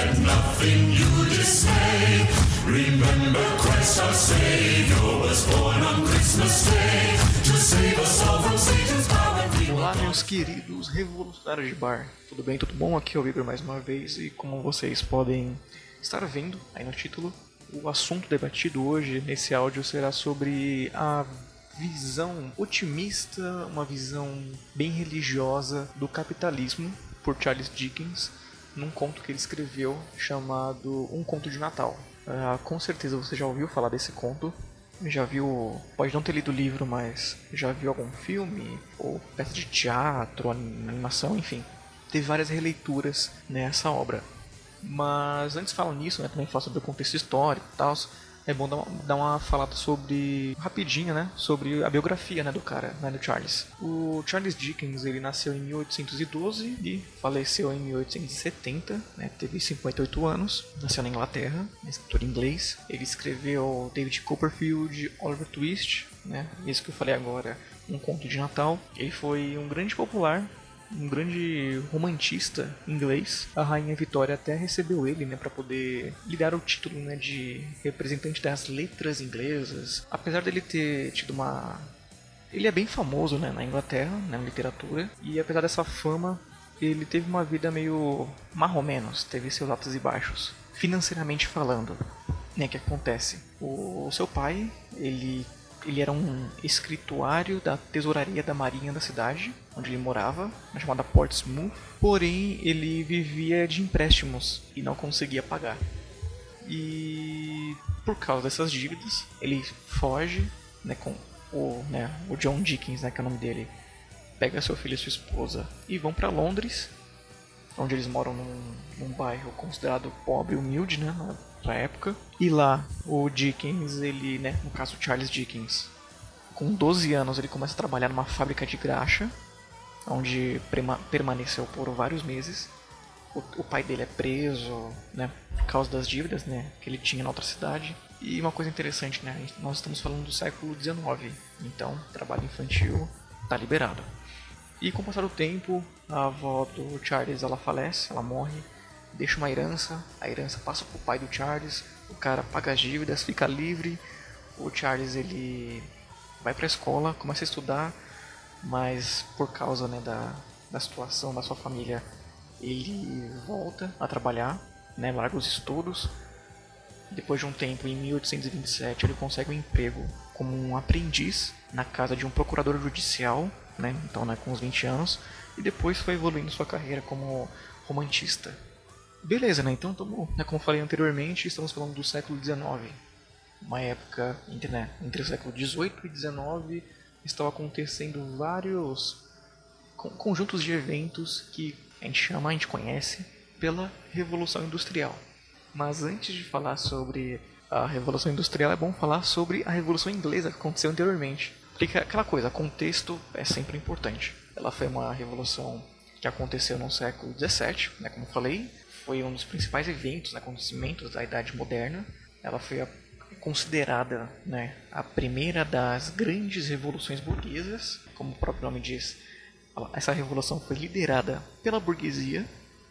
nothing you dismay. Remember Christ our Savior was born on Christmas Day to save us all from Satan's power. Olá, meus queridos revolucionários de bar. Tudo bem, tudo bom? Aqui é o Igor mais uma vez e como vocês podem estar vendo aí no título, o assunto debatido hoje nesse áudio será sobre a visão otimista, uma visão bem religiosa do capitalismo por Charles Dickens, num conto que ele escreveu chamado Um Conto de Natal. Com certeza você já ouviu falar desse conto, já viu, pode não ter lido o livro, mas já viu algum filme, ou peça de teatro, animação, enfim. Teve várias releituras nessa obra. Mas antes de falar nisso, também falar sobre o contexto histórico e tal, é bom dar uma falada sobre, rapidinho, sobre a biografia, do cara, do Charles. O Charles Dickens, ele nasceu em 1812 e faleceu em 1870, teve 58 anos, nasceu na Inglaterra, escritor inglês. Ele escreveu David Copperfield, Oliver Twist, esse que eu falei agora, Um Conto de Natal. Ele foi um grande popular, um grande romantista inglês. A rainha Vitória até recebeu ele, para poder lhe dar o título, de representante das letras inglesas. Apesar dele ter tido uma... Ele é bem famoso, na Inglaterra, na literatura. E apesar dessa fama, ele teve uma vida meio marromenos, teve seus altos e baixos. Financeiramente falando, que acontece? O seu pai, ele era um escrituário da tesouraria da marinha da cidade, onde ele morava, na chamada Portsmouth. Porém, ele vivia de empréstimos e não conseguia pagar. E por causa dessas dívidas, ele foge, com o John Dickens, que é o nome dele, pega seu filho e sua esposa e vão para Londres, onde eles moram num bairro considerado pobre e humilde, pra época. E lá o Dickens, ele, no caso Charles Dickens, com 12 anos ele começa a trabalhar numa fábrica de graxa, onde permaneceu por vários meses. O pai dele é preso, por causa das dívidas, que ele tinha na outra cidade. E uma coisa interessante, nós estamos falando do século XIX, então trabalho infantil está liberado. E com o passar do tempo, a avó do Charles, ela falece, ela morre, deixa uma herança, a herança passa pro pai do Charles, o cara paga as dívidas, fica livre. O Charles, ele vai pra escola, começa a estudar, mas por causa da situação da sua família, ele volta a trabalhar, larga os estudos. Depois de um tempo, em 1827, ele consegue um emprego como um aprendiz na casa de um procurador judicial, então com uns 20 anos, e depois foi evoluindo sua carreira como romantista. Beleza, então estamos, como falei anteriormente, estamos falando do século XIX, uma época entre o século XVIII e XIX, estão acontecendo vários conjuntos de eventos que a gente conhece pela Revolução Industrial. Mas antes de falar sobre a Revolução Industrial, é bom falar sobre a Revolução Inglesa que aconteceu anteriormente. Porque aquela coisa, contexto é sempre importante. Ela foi uma revolução que aconteceu no século XVII, como falei, foi um dos principais eventos, acontecimentos da Idade Moderna. Ela foi considerada a primeira das grandes revoluções burguesas, como o próprio nome diz. Essa revolução foi liderada pela burguesia.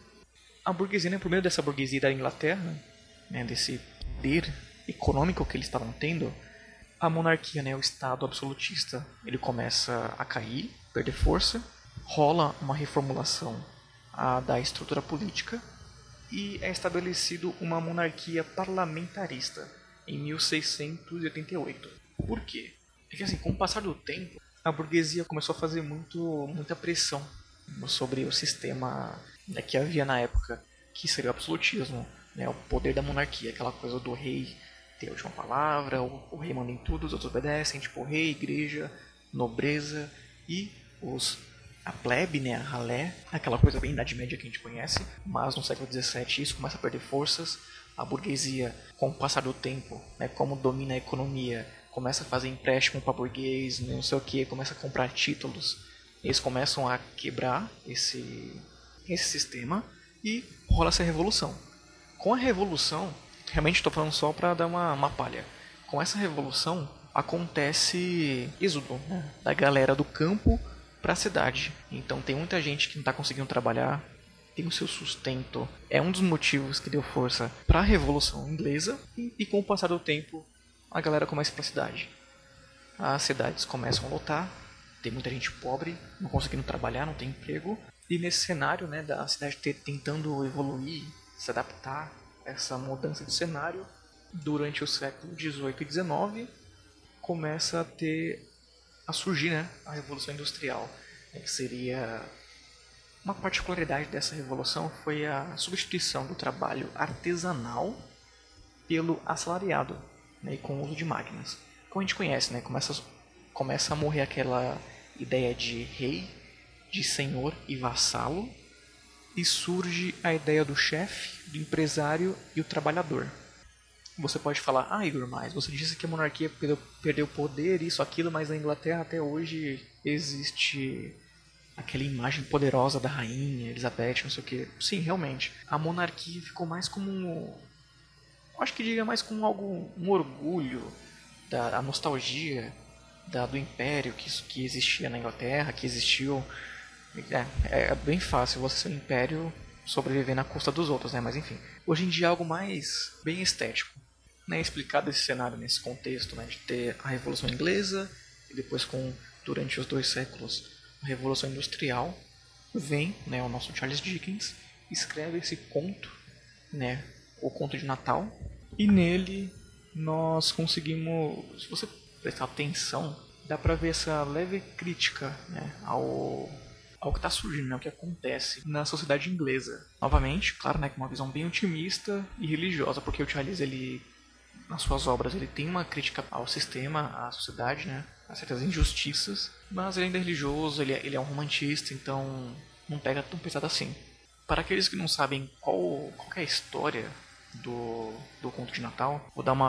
A burguesia, por meio dessa burguesia da Inglaterra, desse poder econômico que eles estavam tendo, a monarquia, o Estado absolutista, ele começa a cair, perder força, rola uma reformulação da estrutura política e é estabelecido uma monarquia parlamentarista em 1688. Por quê? É que com o passar do tempo, a burguesia começou a fazer muita pressão sobre o sistema que havia na época, que seria o absolutismo, o poder da monarquia, aquela coisa do rei ter a última palavra, o rei manda em tudo, os outros obedecem, tipo rei, igreja, nobreza e a plebe, a ralé, aquela coisa bem Idade Média que a gente conhece. Mas no século XVII isso começa a perder forças. A burguesia, com o passar do tempo, como domina a economia, começa a fazer empréstimo para burguês, não sei o que, começa a comprar títulos. Eles começam a quebrar esse sistema e rola essa revolução. Com a revolução, realmente estou falando só para dar uma palha. Com essa revolução acontece êxodo da galera do campo para a cidade. Então tem muita gente que não está conseguindo trabalhar, tem o seu sustento, é um dos motivos que deu força para a Revolução Inglesa, e com o passar do tempo a galera começa a ir para a cidade. As cidades começam a lotar, tem muita gente pobre, não conseguindo trabalhar, não tem emprego, e nesse cenário, né, da cidade tentando evoluir, se adaptar a essa mudança de cenário, durante o século XVIII e XIX começa a surgir, né, a Revolução Industrial, né, que seria uma particularidade dessa revolução foi a substituição do trabalho artesanal pelo assalariado, né, e com o uso de máquinas. Como a gente conhece, né, começa a morrer aquela ideia de rei, de senhor e vassalo, e surge a ideia do chefe, do empresário e o trabalhador. Você pode falar, Igor, mas você disse que a monarquia perdeu poder, isso, aquilo, mas na Inglaterra até hoje existe aquela imagem poderosa da rainha, Elizabeth, não sei o que. Sim, realmente. A monarquia ficou mais como... acho que diria mais como algo, um orgulho, a nostalgia do império que existia na Inglaterra, que existiu. É bem fácil você ser um império sobreviver na custa dos outros, né? Mas enfim. Hoje em dia é algo mais bem estético. Né? Explicado esse cenário nesse contexto, né? De ter a Revolução Inglesa e depois durante os 2 séculos a Revolução Industrial, vem, né, o nosso Charles Dickens, escreve esse conto, né, o conto de Natal, e nele nós conseguimos, se você prestar atenção, dá pra ver essa leve crítica, né, ao que está surgindo, né, ao que acontece na sociedade inglesa. Novamente, claro, né, com uma visão bem otimista e religiosa, porque o Charles, ele, nas suas obras, ele tem uma crítica ao sistema, à sociedade, né, a certas injustiças, mas ele ainda é religioso, ele é um romantista, então não pega tão pesado assim. Para aqueles que não sabem qual é a história do conto de Natal, vou dar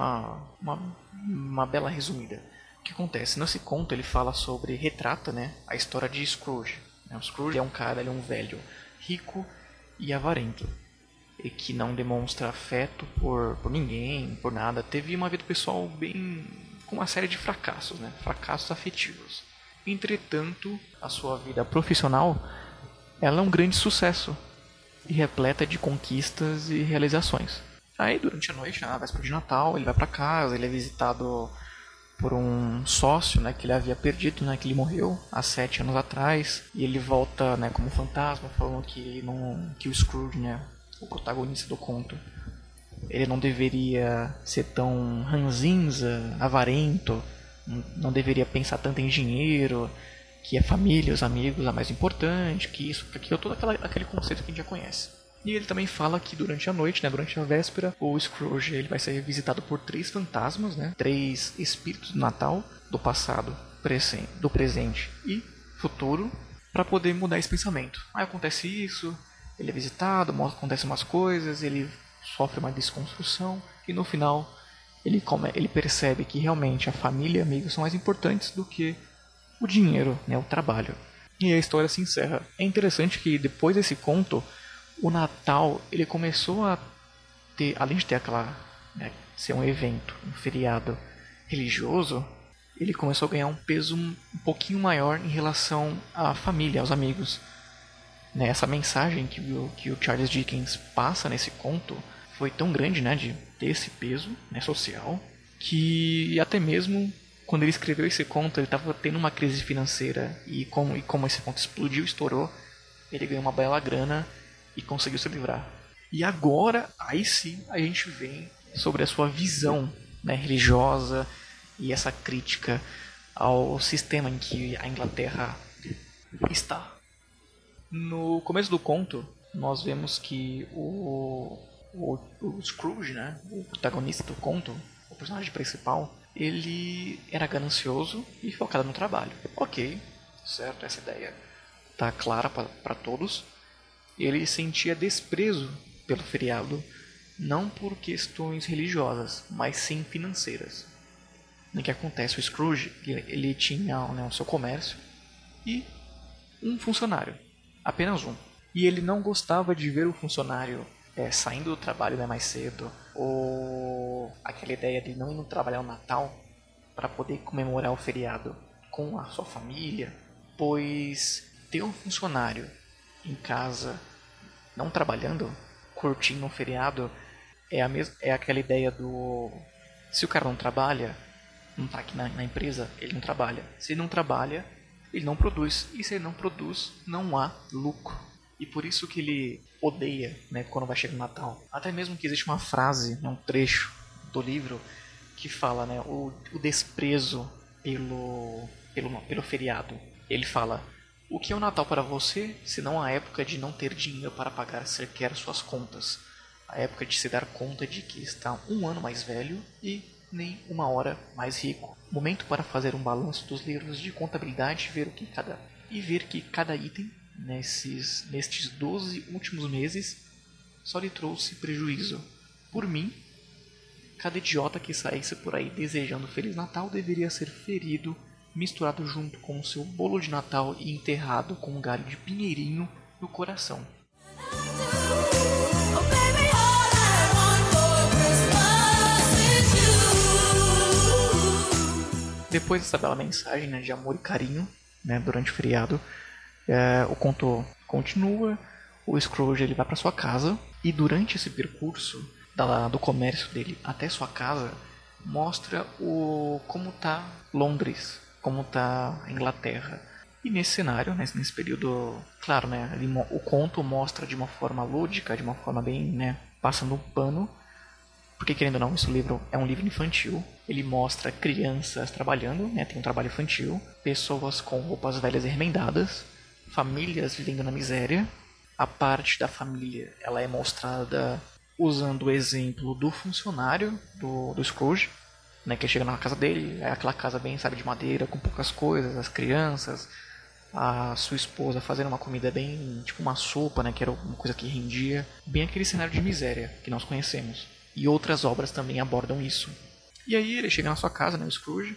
uma bela resumida. O que acontece? Nesse conto ele fala sobre, retrata, né, a história de Scrooge. O Scrooge é um cara, ele é um velho rico e avarento, e que não demonstra afeto por ninguém, por nada. Teve uma vida pessoal bem... com uma série de fracassos, né? Fracassos afetivos. Entretanto, a sua vida profissional, ela é um grande sucesso e repleta de conquistas e realizações. Aí, durante a noite, na véspera de Natal, ele vai para casa, ele é visitado por um sócio, né, que ele havia perdido, né, que ele morreu há 7 anos atrás, e ele volta, né, como fantasma, falando que o Scrooge, né, o protagonista do conto, ele não deveria ser tão ranzinza, avarento, não deveria pensar tanto em dinheiro, que a família, os amigos é mais importante, que isso, que aquilo, todo aquele conceito que a gente já conhece. E ele também fala que durante a noite, né, durante a véspera, o Scrooge ele vai ser visitado por 3 fantasmas, né, 3 espíritos do Natal, do passado, do presente e futuro, para poder mudar esse pensamento. Aí acontece isso, ele é visitado, acontecem umas coisas, ele sofre uma desconstrução e no final ele percebe que realmente a família e amigos são mais importantes do que o dinheiro, né, o trabalho. E a história se encerra. É interessante que depois desse conto, o Natal ele começou a ter, além de ter aquela, né, ser um evento, um feriado religioso, ele começou a ganhar um peso um pouquinho maior em relação à família, aos amigos. Né, essa mensagem que o Charles Dickens passa nesse conto foi tão grande, né, de ter esse peso, né, social, que até mesmo quando ele escreveu esse conto ele estava tendo uma crise financeira e como esse conto explodiu, estourou, ele ganhou uma bela grana e conseguiu se livrar. E agora, aí sim, a gente vem sobre a sua visão, né, religiosa e essa crítica ao sistema em que a Inglaterra está. No começo do conto, nós vemos que o Scrooge, né, o protagonista do conto, o personagem principal, ele era ganancioso e focado no trabalho. Ok, certo, essa ideia está clara para todos. Ele sentia desprezo pelo feriado, não por questões religiosas, mas sim financeiras. O que acontece? O Scrooge ele tinha, né, o seu comércio e um funcionário, apenas um. E ele não gostava de ver o funcionário saindo do trabalho, né, mais cedo, ou aquela ideia de não ir trabalhar no Natal para poder comemorar o feriado com a sua família, pois ter um funcionário em casa não trabalhando, curtindo um feriado, é aquela ideia do... Se o cara não trabalha, não tá aqui na empresa, ele não trabalha. Se ele não trabalha, ele não produz. E se ele não produz, não há lucro. E por isso que ele odeia, né, quando vai chegar o Natal. Até mesmo que existe uma frase, né, um trecho do livro que fala, né, o desprezo pelo feriado. Ele fala: o que é o Natal para você, senão a época de não ter dinheiro para pagar sequer suas contas? A época de se dar conta de que está um ano mais velho e nem uma hora mais rico. Momento para fazer um balanço dos livros de contabilidade e ver que cada item nestes 12 últimos meses só lhe trouxe prejuízo. Por mim, cada idiota que saísse por aí desejando Feliz Natal deveria ser ferido, misturado junto com o seu bolo de Natal e enterrado com um galho de pinheirinho no coração. Depois dessa bela mensagem, né, de amor e carinho, né, durante o feriado, o conto continua. O Scrooge ele vai para sua casa e durante esse percurso do comércio dele até sua casa mostra como tá Londres, como tá a Inglaterra. E nesse cenário, né, nesse período, claro, né, o conto mostra de uma forma lúdica, de uma forma bem, né, passando um pano, porque querendo ou não, esse livro é um livro infantil. Ele mostra crianças trabalhando, né, tem um trabalho infantil, pessoas com roupas velhas e remendadas, famílias vivendo na miséria. A parte da família ela é mostrada usando o exemplo do funcionário do Scrooge, né, que chega na casa dele, é aquela casa bem, sabe, de madeira, com poucas coisas, as crianças, a sua esposa fazendo uma comida bem, tipo uma sopa, né, que era uma coisa que rendia, bem aquele cenário de miséria que nós conhecemos. E outras obras também abordam isso. E aí ele chega na sua casa, né, o Scrooge,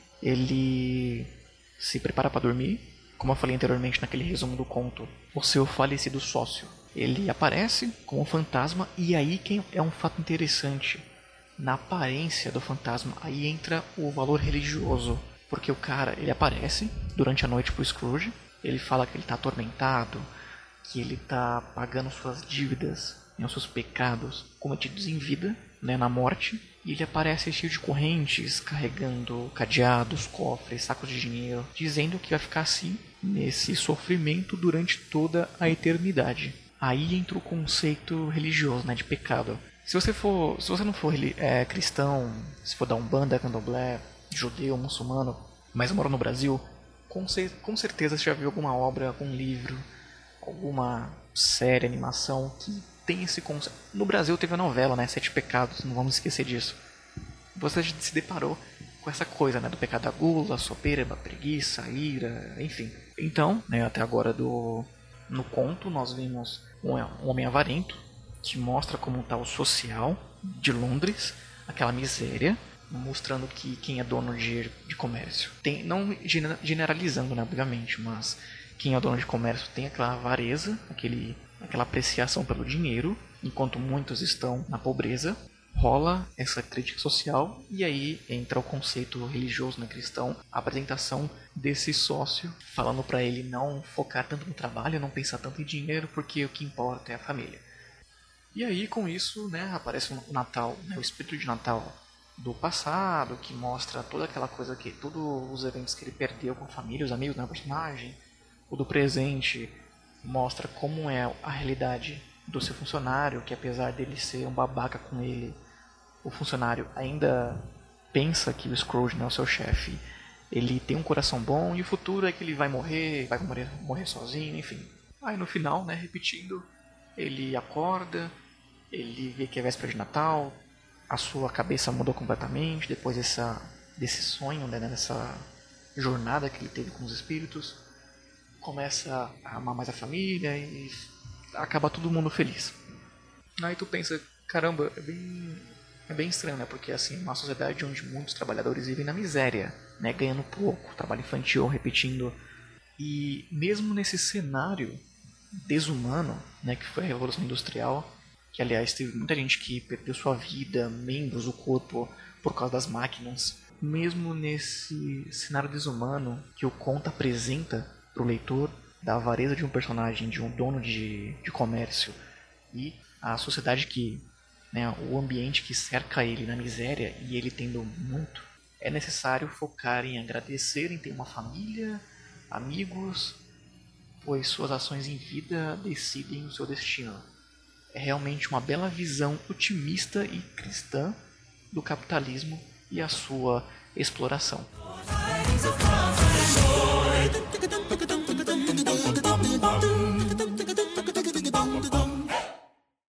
ele se prepara para dormir. Como eu falei anteriormente naquele resumo do conto, o seu falecido sócio, ele aparece como um fantasma. E aí quem é um fato interessante, na aparência do fantasma, aí entra o valor religioso. Porque o cara, ele aparece durante a noite pro Scrooge, ele fala que ele está atormentado, que ele está pagando suas dívidas, né, os seus pecados cometidos em vida, né, na morte. E ele aparece cheio de correntes, carregando cadeados, cofres, sacos de dinheiro, dizendo que vai ficar assim, nesse sofrimento durante toda a eternidade. Aí entra o conceito religioso, né, de pecado. Se você não for cristão, se for da Umbanda, Candomblé, judeu, muçulmano, mas mora no Brasil, com certeza você já viu alguma obra, algum livro, alguma série, animação que tem esse conceito. No Brasil teve a novela, né, Sete Pecados, não vamos esquecer disso. Você se deparou com essa coisa, né, do pecado da gula, soberba, preguiça, ira, enfim. Então, né, até agora no conto nós vimos um homem avarento que mostra como está o social de Londres, aquela miséria, mostrando que quem é dono de comércio tem, não generalizando, né, obviamente, mas quem é dono de comércio tem aquela avareza, aquela apreciação pelo dinheiro, enquanto muitos estão na pobreza. Rola essa crítica social e aí entra o conceito religioso, né, cristão, a apresentação desse sócio, falando para ele não focar tanto no trabalho, não pensar tanto em dinheiro, porque o que importa é a família. E aí com isso, né, aparece o Natal, né, o espírito de Natal do passado, que mostra toda aquela coisa todos os eventos que ele perdeu com a família, os amigos, né, o personagem. O do presente mostra como é a realidade do seu funcionário, que apesar dele ser um babaca com ele, o funcionário ainda pensa que o Scrooge, né, o seu chefe, ele tem um coração bom, e o futuro é que ele vai morrer sozinho, enfim. Aí no final, né, repetindo, ele acorda, ele vê que é véspera de Natal, a sua cabeça mudou completamente depois desse sonho, né, dessa jornada que ele teve com os espíritos. Começa a amar mais a família e acaba todo mundo feliz. Aí tu pensa, caramba, é bem estranho, né? Porque assim, uma sociedade onde muitos trabalhadores vivem na miséria, né? Ganhando pouco, trabalho infantil, repetindo. E mesmo nesse cenário desumano, né, que foi a Revolução Industrial, que aliás teve muita gente que perdeu sua vida, membros, o corpo, por causa das máquinas. Mesmo nesse cenário desumano que o conto apresenta para o leitor, da avareza de um personagem, de um dono de comércio, e a sociedade que, né, o ambiente que cerca ele na miséria e ele tendo muito, é necessário focar em agradecer, em ter uma família, amigos, pois suas ações em vida decidem o seu destino. É realmente uma bela visão otimista e cristã do capitalismo e a sua exploração. Tidings of comfort.